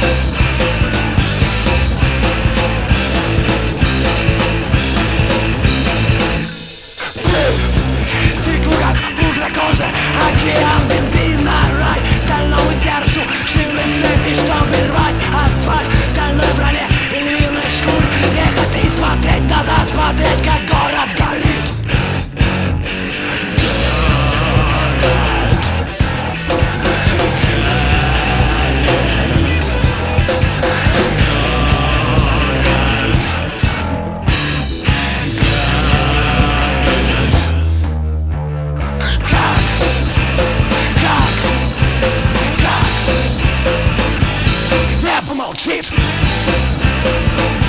Стекло как лужа кожи, океан, бензина, рай. Стальному сердцу шины цепи, чтобы рвать асфальт. В стальной броне и львиной шкуре ехать и смотреть назад, смотреть, как город горит. Помолчит.